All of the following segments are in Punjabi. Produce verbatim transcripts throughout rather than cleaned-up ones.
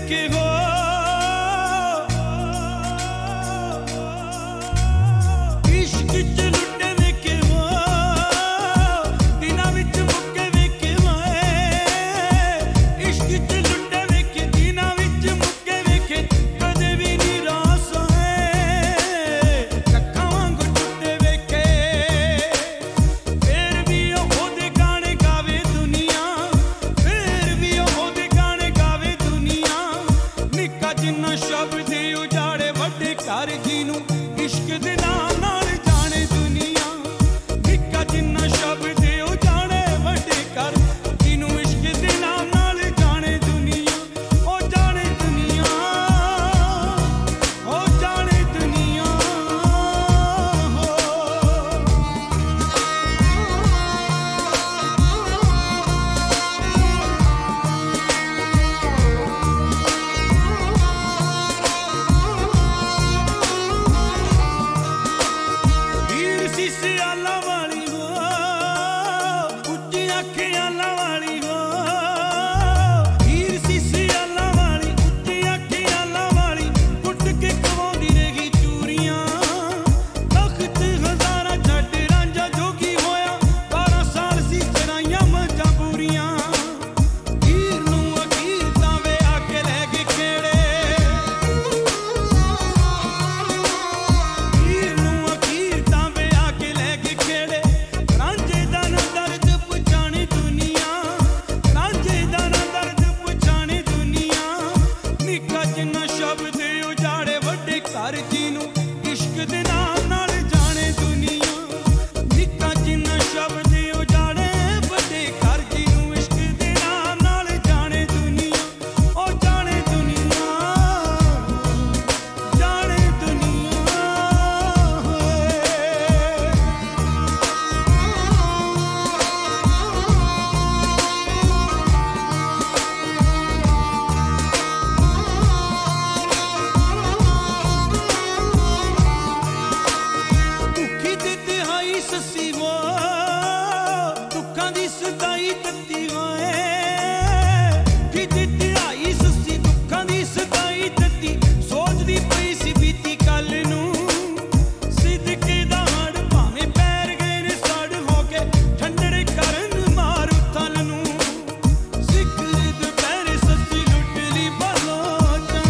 ਵੇਖੇ ਹੋ ਇਸ਼ਕ ਚ ਲੁੱਟੇ ਵੇਖੇ ਹੋ ਦਿਨਾਂ ਵਿੱਚ ਮੁੱਕੇ ਵੇਖੇ ਹੋਏ ਇਸ਼ਕ ਚ ਲੁੱਟੇ ਵੇਖੇ ਦਿਨਾਂ ਵਿੱਚ ਮੁੱਕੇ ਵੇਖੇ ਕਦੇ ਵੀ ਨਿਰਾਸ਼ ਹੋਏ ਕੱਖਾਂ ਵਾਂਗ ਟੁੱਟੇ ਵੇਖੇ ਫੇਰ ਵੀ ਉਹਦੇ ਗਾਣੇ ਗਾਵੇ ਦੁਨੀਆ ਫੇਰ ਵੀ ਉਹਦੇ ਗਾਣੇ ਗਾਵੇ ਦੁਨੀਆ ਨਿੱਕਾ ਜਿੰਨਾ ਸ਼ਬਦ ਉਜਾੜੇ ਵੱਡੇ ਘਰ ਜੀ ਨੂੰ ਇਸ਼ਕ ਦੇ ਨਾਮ ਨਾਲ ਜਾਣੇ ਦੁਨੀਆ ਨਿੱਕਾ ਜਿੰਨਾ ਸ਼ਬਦ ਉਜਾੜੇ ਵੱਡੇ ਘਰ ਜੀ ਨੂੰ ਇਸ਼ਕ ਦੇ ਨਾਮ ਨਾਲ ਜਾਣੇ ਦੁਨੀਆ ਉਹ ਜਾਣੇ ਦੁਨੀਆ ਉਹ ਜਾਣੇ ਦੁਨੀਆ ਹੋ ਹੀਰ ਸੀ ਸਿਆਲਾਂ ਵਾਲੀ ਹੋ ਉੱਚੀਆਂ ਖਿਆਲਾਂ ਵਾਲੀ ਹੋ ਹੀਰ ਸੀ ਸਿਆਲਾਂ ਵਾਲੀ ਉੱਚੀਆਂ ਖਿਆਲਾਂ ਵਾਲੀ ਕੁੱਟ ਕੇ ਕਵਾਉਂਦੀ ਰਹੀ ਚੂਰੀਆਂ ਤਖਤ ਹਜ਼ਾਰਾਂ ਛੱਡ ਰਾਂਝਾ ਜੋਗੀ ਹੋਇਆ ਬਾਰਾਂ ਸਾਲ ਸੀ ਚਰਾਈਆਂ ਮੱਝਾਂ ਪੂਰੀਆਂ ਹੀਰ ਨੂੰ ਅਖੀਰ ਤਾਂ ਵੇ ਆ ਕੇ ਲੈ ਗਏ ਖੇੜੇ ਹੀਰ ਨੂੰ ਅਖੀਰ ਤਾਂ ਵੇ ਆ ਕੇ ਲੈ ਗਏ ਖੇੜੇ ਰਾਂਝੇ ਦਾ ਨਾ ਦਰਦ ਪਛਾਣੇ ਦੁਨੀਆ ਰਾਂਝੇ ਦਾ ਨਾ ਦਰਦ ਪਛਾਣੇ ਦੁਨੀਆ ਨਿੱਕਾ ਜਿੰਨਾ ਸ਼ਬਦ ਉਜਾੜੇ ਵੱਡੇ ਘਰ ਜੀ ਨੂੰ ਇਸ਼ਕ ਦੇ ਨਾਮ ਨਾਲ ਜਾਣੇ ਦੁਨੀਆ ਨਿੱਕਾ ਜਿੰਨਾ ਸ਼ਬਦ ਉਜਾੜੇ ਵੱਡੇ ਘਰ ਜੀ ਨੂੰ ਇਸ਼ਕ ਦੇ ਨਾਮ ਨਾਲ ਜਾਣੇ ਦੁਨੀਆ ਉਹ ਜਾਣੇ ਦੁਨੀਆ ਜਾਣੇ ਦੁਨੀਆ ਹੋਏ ਦੁੱਖੀ ਤੇ ਤਿਹਾਈ ਸੱਸੀ ਹੋ ਦੁੱਖਾਂ ਦੀ ਸਦਾਈ ਤੱਤੀ ਹੋਏ ਦੁੱਖੀ ਤੇ ਤਿਹਾਈ ਸੱਸੀ ਦੁੱਖਾਂ ਦੀ ਸਦਾਈ ਤੱਤੀ ਸੋਚਦੀ ਪਈ ਸੀ ਬੀਤੀ ਕੱਲ ਨੂੰ ਸਿੱਧਕੇ ਦਾ ਹੜ ਭਾਵੇਂ ਪੈਰ ਗਏ ਨੇ ਸੜ ਹੋ ਕੇ ਠੰਡੜੇ ਕਰਨ ਮਾਰੂ ਥਲ ਨੂੰ ਸਿਖਰ ਦੁਪਹਿਰੇ ਸੱਸੀ ਲੁੱਟ ਲਈ ਬਲੋਚਾਂ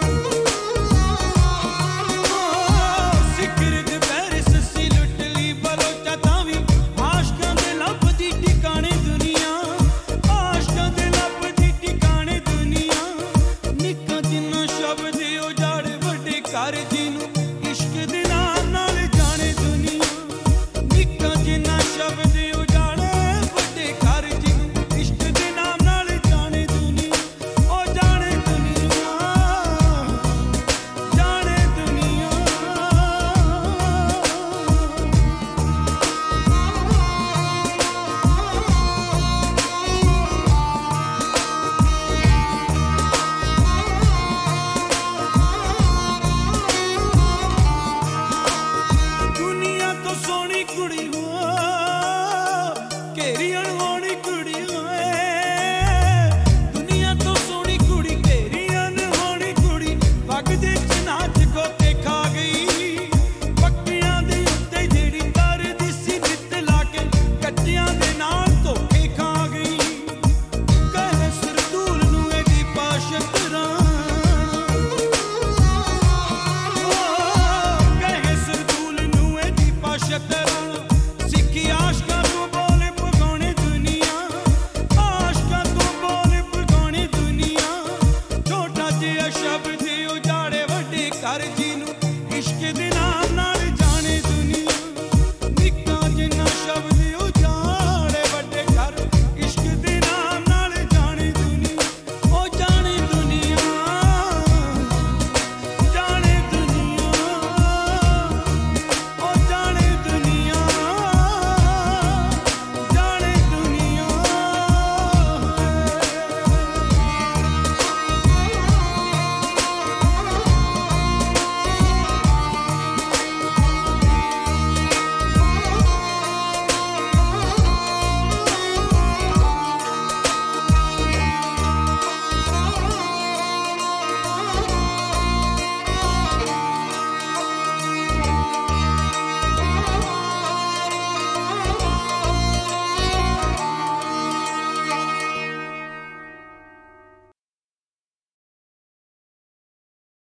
ਸਿਖਰ ਦੁਪਹਿਰੇ ਸੱਸੀ ਲੁੱਟ ਲਈ ਬਲੋਚਾਂ ਤਾਂ ਵੀ ਆਸ਼ਕਾਂ ਦੇ ਲੱਭਦੀ ਟਿਕਾਣੇ ਦੁਨੀਆ ਆਸ਼ਕਾਂ ਦੇ ਲੱਭਦੀ ਟਿਕਾਣੇ ਦੁਨੀਆ ਨਿੱਕਾ ਜਿੰਨਾ ਸ਼ਬਦ ਉਜਾੜੇ ਵੱਡੇ ਘਰ ਜੀ ਨੂੰ ਇਸ਼ਕ ਦੇ ਨਾਮ ਨਾਲ ਜਾਣੇ ਦੁਨੀਆ ਨਿੱਕਾ ਜਿੰਨਾ ਸ਼ਬਦ ਉਜਾੜੇ ਵੱਡੇ ਘਰ ਜੀ ਨੂੰ ਇਸ਼ਕ ਦੇ ਨਾਮ ਨਾਲ ਜਾਣੇ ਦੁਨੀਆ ਉਹ ਜਾਣੇ ਦੁਨੀਆ ਜਾਣੇ ਦੁਨੀਆ ਦੁਨੀਆ ਤੋਂ ਸੋਹਣੀ ਕੁੜੀ ਹੋ ਘੇਰੀ ਅਣਹੋਣੀ ਕੁੜੀ ਹੋਏ ਦੁਨੀਆ ਤੋਂ ਸੋਹਣੀ ਕੁੜੀ ਘੇਰੀ ਅਣਹੋਣੀ ਕੁੜੀ ਵਗਦੇ ਚ ਨਾਚ ਗੋਤੇ ਖਾ ਗਈ ਪੱਕੀਆਂ ਦੇ ਉੱਤੇ ਜਿਹੜੀ ਤਰਦੀ ਸੀ ਨਿੱਤ ਲਾ ਕੇ ਕੱਚਿਆਂ ਦੇ ਨਾਲ ਧੋਖੇ ਖਾ ਗਈ ਕਹੇ ਸਰਦੂਲ ਨੂੰ ਇਹਦੀ ਪਾਸ਼ਕ ਕਹੇ ਸਰਦੂਲ ਨੂੰ ਇਹਦੀ ਪਾਸ਼ਕ ਸਿੱਖੀ ਆਸ਼ਕਾਂ ਤੋਂ ਬੋਲੇ ਪਗਾਉਣੇ ਦੁਨੀਆ ਆਸ਼ਕਾਂ ਤੋਂ ਬੋਲੇ ਪਗਾਉਣੇ ਦੁਨੀਆ ਛੋਟਾ ਜਿਹਾ ਸ਼ਬਦ